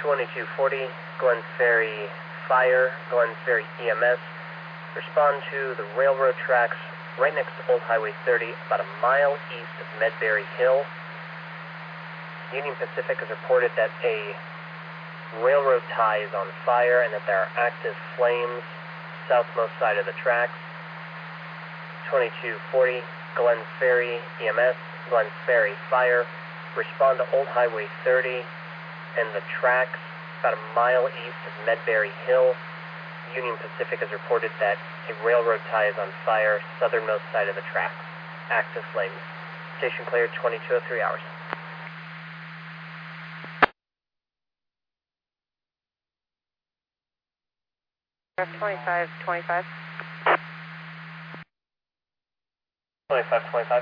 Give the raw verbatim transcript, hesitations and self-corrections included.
twenty-two forty, Glen Ferry Fire, Glen Ferry E M S. Respond to the railroad tracks right next to Old Highway thirty, about a mile east of Medberry Hill. Union Pacific has reported that a railroad tie is on fire and that there are active flames southmost side of the tracks. twenty-two forty, Glen Ferry E M S, Glen Ferry Fire. Respond to Old Highway thirty and the tracks about a mile east of Medberry Hill. Union Pacific has reported that a railroad tie is on fire southernmost side of the tracks. Active flames. Station cleared, twenty-two oh three hours. twenty-five twenty-five. twenty-five twenty-five.